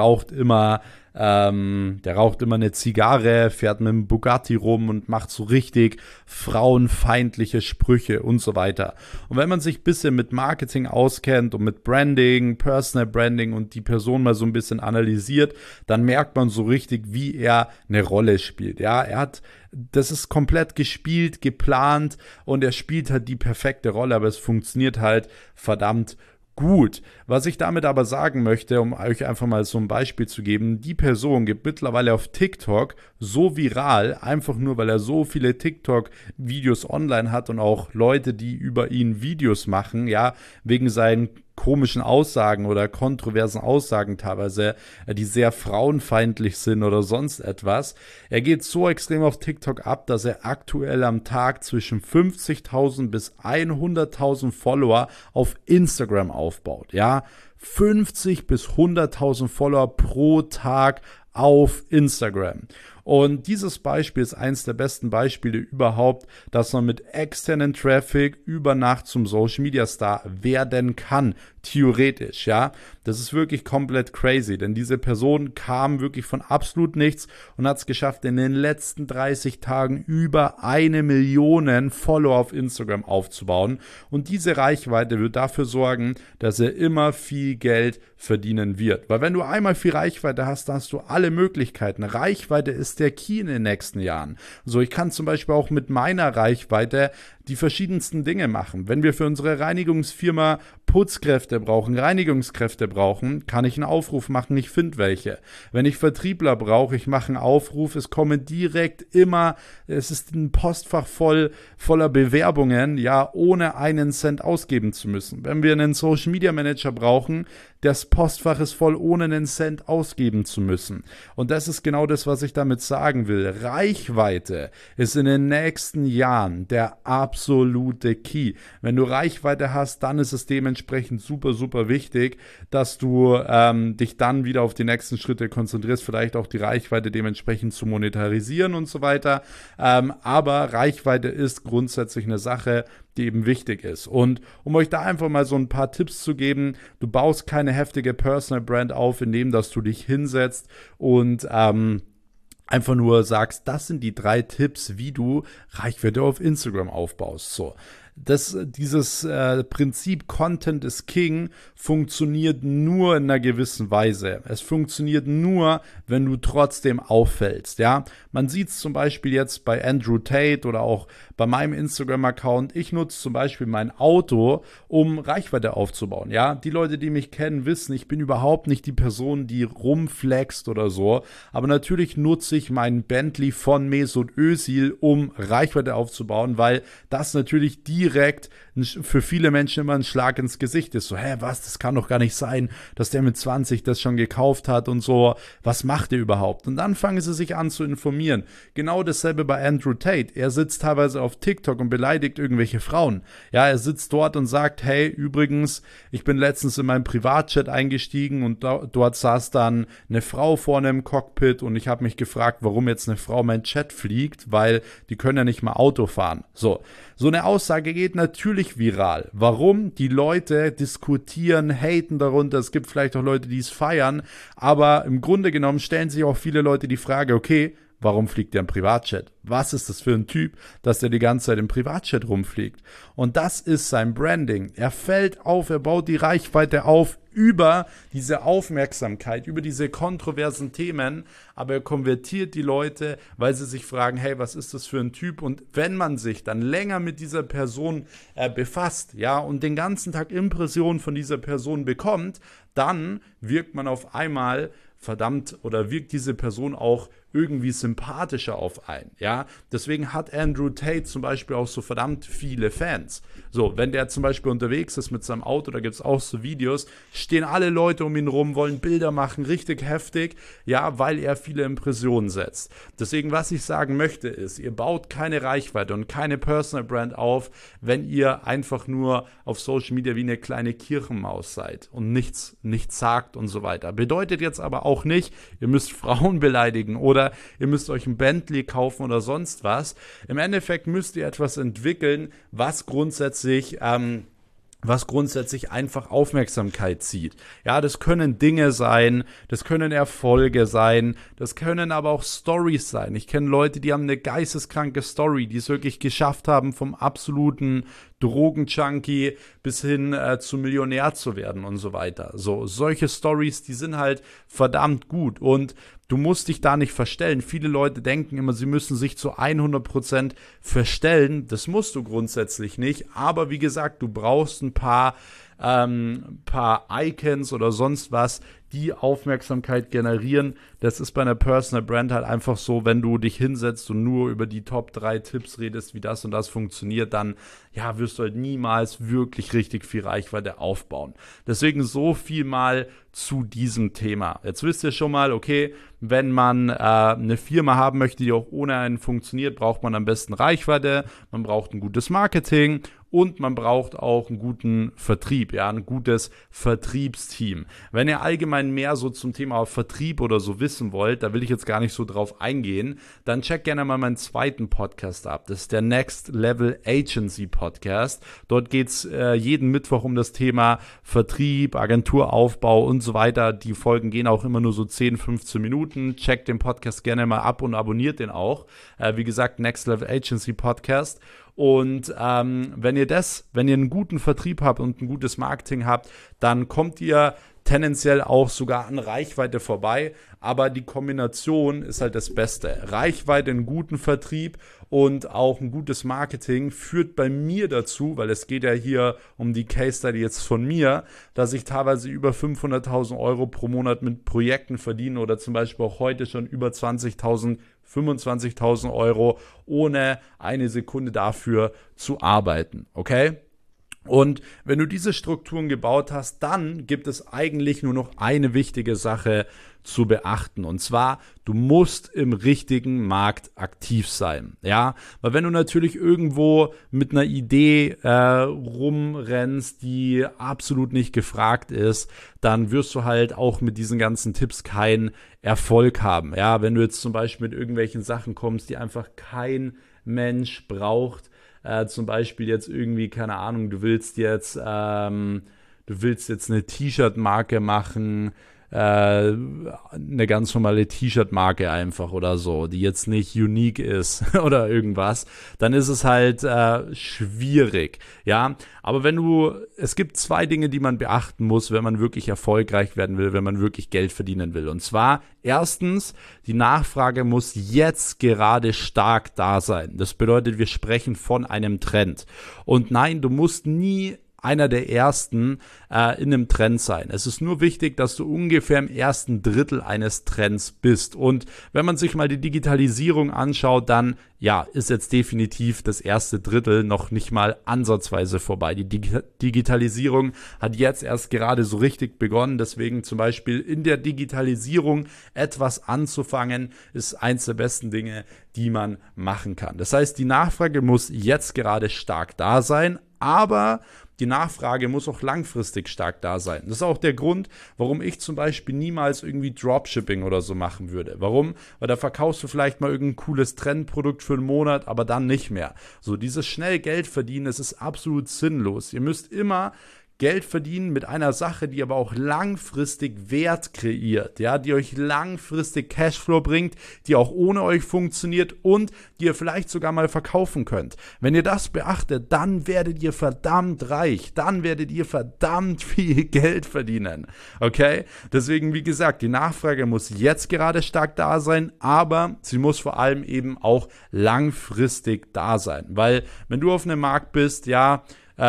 der raucht immer eine Zigarre, fährt mit einem Bugatti rum und macht so richtig frauenfeindliche Sprüche und so weiter. Und wenn man sich ein bisschen mit Marketing auskennt und mit Branding, Personal Branding und die Person mal so ein bisschen analysiert, dann merkt man so richtig, wie er eine Rolle spielt. Ja, das ist komplett gespielt, geplant und er spielt halt die perfekte Rolle, aber es funktioniert halt verdammt gut. Was ich damit aber sagen möchte, um euch einfach mal so ein Beispiel zu geben, die Person geht mittlerweile auf TikTok so viral, einfach nur, weil er so viele TikTok-Videos online hat und auch Leute, die über ihn Videos machen, ja, wegen seinen komischen Aussagen oder kontroversen Aussagen teilweise, die sehr frauenfeindlich sind oder sonst etwas. Er geht so extrem auf TikTok ab, dass er aktuell am Tag zwischen 50.000 bis 100.000 Follower auf Instagram aufbaut. Ja, 50 bis 100.000 Follower pro Tag auf Instagram. Und dieses Beispiel ist eins der besten Beispiele überhaupt, dass man mit externen Traffic über Nacht zum Social Media Star werden kann. Theoretisch, ja. Das ist wirklich komplett crazy, denn diese Person kam wirklich von absolut nichts und hat es geschafft, in den letzten 30 Tagen über 1 Million Follower auf Instagram aufzubauen. Und diese Reichweite wird dafür sorgen, dass er immer viel Geld verdienen wird. Weil wenn du einmal viel Reichweite hast, dann hast du alle Möglichkeiten. Reichweite ist der Key in den nächsten Jahren. So, ich kann zum Beispiel auch mit meiner Reichweite die verschiedensten Dinge machen. Wenn wir für unsere Reinigungsfirma Putzkräfte brauchen, Reinigungskräfte brauchen, kann ich einen Aufruf machen, ich finde welche. Wenn ich Vertriebler brauche, ich mache einen Aufruf, es kommen direkt immer, es ist ein Postfach voller Bewerbungen, ja, ohne einen Cent ausgeben zu müssen. Wenn wir einen Social Media Manager brauchen, das Postfach ist voll, ohne einen Cent ausgeben zu müssen. Und das ist genau das, was ich damit sagen will. Reichweite ist in den nächsten Jahren der absolute Key. Wenn du Reichweite hast, dann ist es dementsprechend super, super wichtig, dass du dich dann wieder auf die nächsten Schritte konzentrierst, vielleicht auch die Reichweite dementsprechend zu monetarisieren und so weiter. Aber Reichweite ist grundsätzlich eine Sache, die eben wichtig ist. Und um euch da einfach mal so ein paar Tipps zu geben, du baust keine heftige Personal Brand auf, indem dass du dich hinsetzt und einfach nur sagst, das sind die 3 Tipps, wie du Reichweite auf Instagram aufbaust. So. Dieses Prinzip Content is King funktioniert nur in einer gewissen Weise. Es funktioniert nur, wenn du trotzdem auffällst. Ja? Man sieht es zum Beispiel jetzt bei Andrew Tate oder auch bei meinem Instagram-Account. Ich nutze zum Beispiel mein Auto, um Reichweite aufzubauen. Ja? Die Leute, die mich kennen, wissen, ich bin überhaupt nicht die Person, die rumflext oder so. Aber natürlich nutze ich meinen Bentley von Mesut Özil, um Reichweite aufzubauen, weil das natürlich direkt für viele Menschen immer ein Schlag ins Gesicht ist. So, was, das kann doch gar nicht sein, dass der mit 20 das schon gekauft hat und so. Was macht der überhaupt? Und dann fangen sie sich an zu informieren. Genau dasselbe bei Andrew Tate. Er sitzt teilweise auf TikTok und beleidigt irgendwelche Frauen. Ja, er sitzt dort und sagt, hey, übrigens, ich bin letztens in meinen Privatjet eingestiegen und dort saß dann eine Frau vorne im Cockpit und ich habe mich gefragt, warum jetzt eine Frau mein Jet fliegt, weil die können ja nicht mal Auto fahren. So eine Aussage geht natürlich viral. Warum? Die Leute diskutieren, haten darunter. Es gibt vielleicht auch Leute, die es feiern. Aber im Grunde genommen stellen sich auch viele Leute die Frage, okay, warum fliegt der im Privatjet? Was ist das für ein Typ, dass der die ganze Zeit im Privatjet rumfliegt? Und das ist sein Branding. Er fällt auf, er baut die Reichweite auf über diese Aufmerksamkeit, über diese kontroversen Themen, aber er konvertiert die Leute, weil sie sich fragen, hey, was ist das für ein Typ? Und wenn man sich dann länger mit dieser Person befasst, ja, und den ganzen Tag Impressionen von dieser Person bekommt, dann wirkt man auf einmal wirkt diese Person auch irgendwie sympathischer auf einen, ja. Deswegen hat Andrew Tate zum Beispiel auch so verdammt viele Fans. So, wenn der zum Beispiel unterwegs ist mit seinem Auto, da gibt es auch so Videos, stehen alle Leute um ihn rum, wollen Bilder machen, richtig heftig, ja, weil er viele Impressionen setzt. Deswegen, was ich sagen möchte, ist, ihr baut keine Reichweite und keine Personal Brand auf, wenn ihr einfach nur auf Social Media wie eine kleine Kirchenmaus seid und nichts sagt und so weiter. Bedeutet jetzt aber auch nicht, ihr müsst Frauen beleidigen oder ihr müsst euch ein Bentley kaufen oder sonst was. Im Endeffekt müsst ihr etwas entwickeln, was grundsätzlich was grundsätzlich einfach Aufmerksamkeit zieht. Ja, das können Dinge sein, das können Erfolge sein, das können aber auch Stories sein. Ich kenne Leute, die haben eine geisteskranke Story, die es wirklich geschafft haben, vom absoluten Drogenjunkie bis hin zu Millionär zu werden und so weiter. So, solche Stories, die sind halt verdammt gut und du musst dich da nicht verstellen. Viele Leute denken immer, sie müssen sich zu 100% verstellen. Das musst du grundsätzlich nicht. Aber wie gesagt, du brauchst ein paar Icons oder sonst was, die Aufmerksamkeit generieren. Das ist bei einer Personal Brand halt einfach so, wenn du dich hinsetzt und nur über die Top 3 Tipps redest, wie das und das funktioniert, dann ja, wirst du halt niemals wirklich richtig viel Reichweite aufbauen. Deswegen so viel mal zu diesem Thema. Jetzt wisst ihr schon mal, okay, wenn man eine Firma haben möchte, die auch ohne einen funktioniert, braucht man am besten Reichweite, man braucht ein gutes Marketing und man braucht auch einen guten Vertrieb, ja, ein gutes Vertriebsteam. Wenn ihr allgemein mehr so zum Thema Vertrieb oder so wissen wollt, da will ich jetzt gar nicht so drauf eingehen, dann checkt gerne mal meinen zweiten Podcast ab. Das ist der Next Level Agency Podcast. Dort geht es jeden Mittwoch um das Thema Vertrieb, Agenturaufbau und so weiter. Die Folgen gehen auch immer nur so 10, 15 Minuten. Checkt den Podcast gerne mal ab und abonniert den auch. Wie gesagt, Next Level Agency Podcast. Und wenn ihr einen guten Vertrieb habt und ein gutes Marketing habt, dann kommt ihr tendenziell auch sogar an Reichweite vorbei, aber die Kombination ist halt das Beste. Reichweite, einen guten Vertrieb und auch ein gutes Marketing führt bei mir dazu, weil es geht ja hier um die Case Study jetzt von mir, dass ich teilweise über 500.000 Euro pro Monat mit Projekten verdiene oder zum Beispiel auch heute schon über 25.000 Euro, ohne eine Sekunde dafür zu arbeiten, okay? Und wenn du diese Strukturen gebaut hast, dann gibt es eigentlich nur noch eine wichtige Sache zu beachten. Und zwar, du musst im richtigen Markt aktiv sein. Ja, weil wenn du natürlich irgendwo mit einer Idee rumrennst, die absolut nicht gefragt ist, dann wirst du halt auch mit diesen ganzen Tipps keinen Erfolg haben. Ja, wenn du jetzt zum Beispiel mit irgendwelchen Sachen kommst, die einfach kein Mensch braucht, zum Beispiel jetzt irgendwie, keine Ahnung, du willst jetzt eine T-Shirt-Marke machen, eine ganz normale T-Shirt-Marke einfach oder so, die jetzt nicht unique ist oder irgendwas, dann ist es halt schwierig, ja, aber es gibt zwei Dinge, die man beachten muss, wenn man wirklich erfolgreich werden will, wenn man wirklich Geld verdienen will, und zwar erstens, die Nachfrage muss jetzt gerade stark da sein. Das bedeutet, wir sprechen von einem Trend und nein, du musst nie einer der ersten in einem Trend sein. Es ist nur wichtig, dass du ungefähr im ersten Drittel eines Trends bist. Und wenn man sich mal die Digitalisierung anschaut, dann ja, ist jetzt definitiv das erste Drittel noch nicht mal ansatzweise vorbei. Die Digitalisierung hat jetzt erst gerade so richtig begonnen. Deswegen zum Beispiel in der Digitalisierung etwas anzufangen, ist eins der besten Dinge, die man machen kann. Das heißt, die Nachfrage muss jetzt gerade stark da sein, aber die Nachfrage muss auch langfristig stark da sein. Das ist auch der Grund, warum ich zum Beispiel niemals irgendwie Dropshipping oder so machen würde. Warum? Weil da verkaufst du vielleicht mal irgendein cooles Trendprodukt für einen Monat, aber dann nicht mehr. So, dieses schnell Geld verdienen, das ist absolut sinnlos. Ihr müsst immer Geld verdienen mit einer Sache, die aber auch langfristig Wert kreiert, ja, die euch langfristig Cashflow bringt, die auch ohne euch funktioniert und die ihr vielleicht sogar mal verkaufen könnt. Wenn ihr das beachtet, dann werdet ihr verdammt reich, dann werdet ihr verdammt viel Geld verdienen, okay? Deswegen, wie gesagt, die Nachfrage muss jetzt gerade stark da sein, aber sie muss vor allem eben auch langfristig da sein, weil wenn du auf einem Markt bist, ja,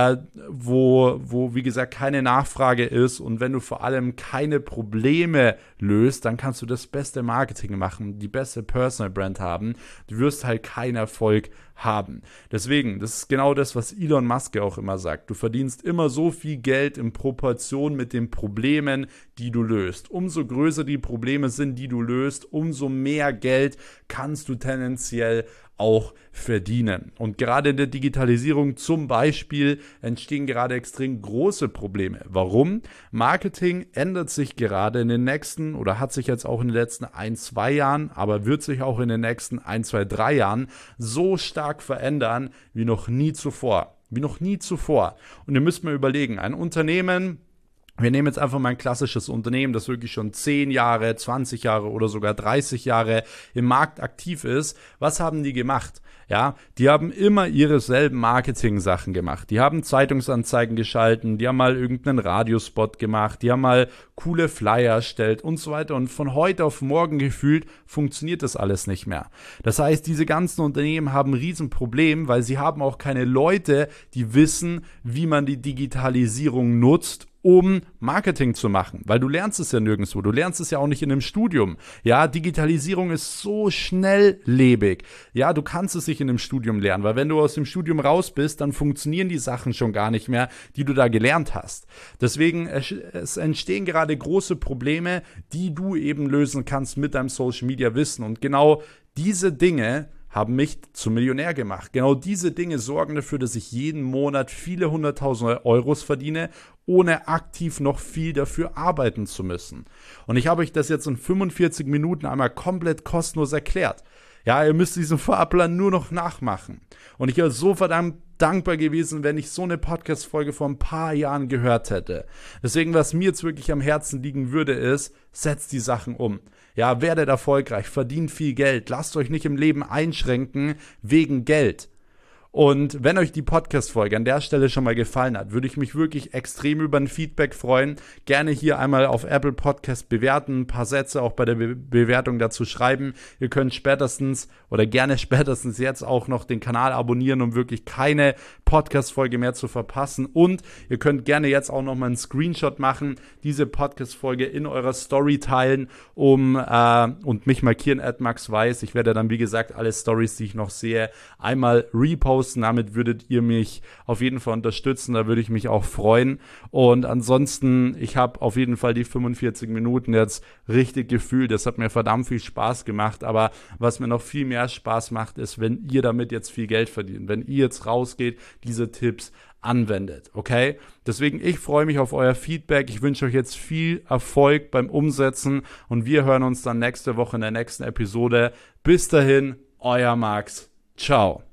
wo, wie gesagt, keine Nachfrage ist und wenn du vor allem keine Probleme löst, dann kannst du das beste Marketing machen, die beste Personal Brand haben. Du wirst halt keinen Erfolg haben. Deswegen, das ist genau das, was Elon Musk auch immer sagt. Du verdienst immer so viel Geld in Proportion mit den Problemen, die du löst. Umso größer die Probleme sind, die du löst, umso mehr Geld kannst du tendenziell auch verdienen. Und gerade in der Digitalisierung zum Beispiel entstehen gerade extrem große Probleme. Warum? Marketing ändert sich gerade in den nächsten oder hat sich jetzt auch in den letzten 1-2 Jahren, aber wird sich auch in den nächsten 1-2-3 Jahren so stark verändern wie noch nie zuvor. wie noch nie zuvor. Und ihr müsst mal überlegen, ein Unternehmen, wir nehmen jetzt einfach mal ein klassisches Unternehmen, das wirklich schon 10 Jahre, 20 Jahre oder sogar 30 Jahre im Markt aktiv ist. Was haben die gemacht? Ja, die haben immer ihre selben Marketing-Sachen gemacht. Die haben Zeitungsanzeigen geschalten, die haben mal irgendeinen Radiospot gemacht, die haben mal coole Flyer erstellt und so weiter. Und von heute auf morgen gefühlt funktioniert das alles nicht mehr. Das heißt, diese ganzen Unternehmen haben ein Riesenproblem, weil sie haben auch keine Leute, die wissen, wie man die Digitalisierung nutzt, um Marketing zu machen, weil du lernst es ja nirgendwo, du lernst es ja auch nicht in einem Studium. Ja, Digitalisierung ist so schnelllebig. Ja, du kannst es nicht in einem Studium lernen, weil wenn du aus dem Studium raus bist, dann funktionieren die Sachen schon gar nicht mehr, die du da gelernt hast. Deswegen, es entstehen gerade große Probleme, die du eben lösen kannst mit deinem Social Media Wissen. Und genau diese Dinge haben mich zum Millionär gemacht. Genau diese Dinge sorgen dafür, dass ich jeden Monat viele 100.000 Euros verdiene, ohne aktiv noch viel dafür arbeiten zu müssen. Und ich habe euch das jetzt in 45 Minuten einmal komplett kostenlos erklärt. Ja, ihr müsst diesen Fahrplan nur noch nachmachen. Und ich wäre so verdammt dankbar gewesen, wenn ich so eine Podcast-Folge vor ein paar Jahren gehört hätte. Deswegen, was mir jetzt wirklich am Herzen liegen würde, ist, setzt die Sachen um. Ja, werdet erfolgreich, verdient viel Geld, lasst euch nicht im Leben einschränken wegen Geld. Und wenn euch die Podcast-Folge an der Stelle schon mal gefallen hat, würde ich mich wirklich extrem über ein Feedback freuen. Gerne hier einmal auf Apple Podcast bewerten, ein paar Sätze auch bei der Bewertung dazu schreiben. Ihr könnt gerne spätestens jetzt auch noch den Kanal abonnieren, um wirklich keine Podcast-Folge mehr zu verpassen. Und ihr könnt gerne jetzt auch noch mal einen Screenshot machen, diese Podcast-Folge in eurer Story teilen, und mich markieren @maxweiss. Ich werde dann, wie gesagt, alle Stories, die ich noch sehe, einmal reposten. Damit würdet ihr mich auf jeden Fall unterstützen, da würde ich mich auch freuen. Und ansonsten, ich habe auf jeden Fall die 45 Minuten jetzt richtig gefühlt. Das hat mir verdammt viel Spaß gemacht, aber was mir noch viel mehr Spaß macht, ist, wenn ihr damit jetzt viel Geld verdient, wenn ihr jetzt rausgeht, diese Tipps anwendet, okay? Deswegen, ich freue mich auf euer Feedback. Ich wünsche euch jetzt viel Erfolg beim Umsetzen und wir hören uns dann nächste Woche in der nächsten Episode. Bis dahin, euer Max. Ciao.